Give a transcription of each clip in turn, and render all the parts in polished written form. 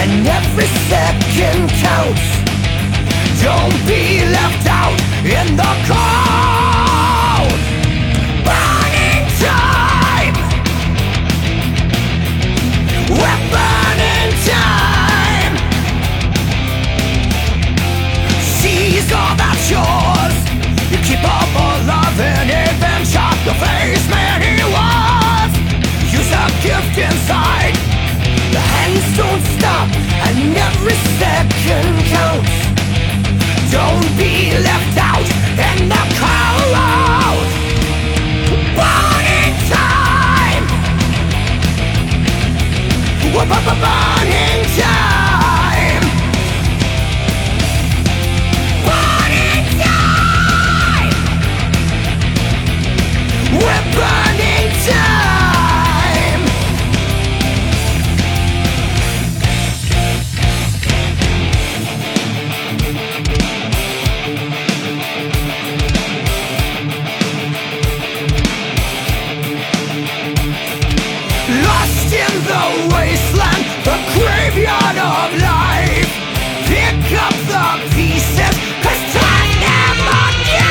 and every second counts. Don't be left out in the cold. Burning time. We're burning time. Seize all that's yours. You keep up all love and even chop the face man he was. Use a gift inside. The hands don't stop and every second counts. Don't be left out in the cold. Burning time. Burning time. Burning time. We're burning time. Lost in the wasteland, the graveyard of life. Pick up the pieces, 'cause time never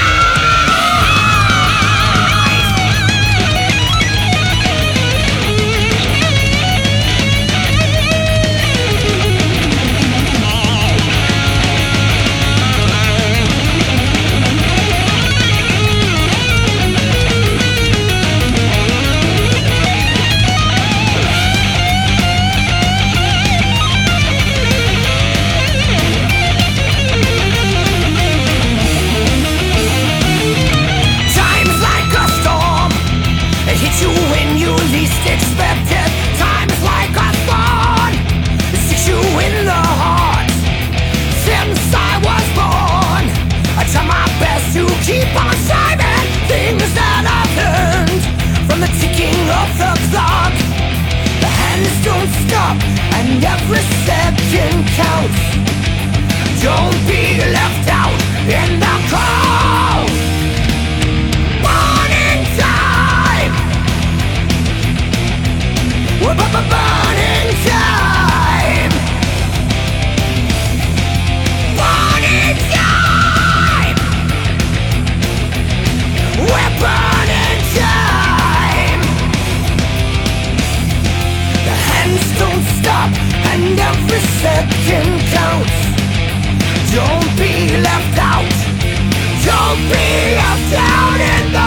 dies. Time's like a storm. It hits you when you least expect it. Time's like a thorn. It sticks you in the heart. Since I was born, I try my best to keep on saving things that I've learned from the ticking of the clock. The hands don't stop and every second counts. Don't be left out in the cold. Burning time. We're burning time. Burning time. We're burning time. The hands don't stop and every second counts. Don't be left out. Don't be left out in the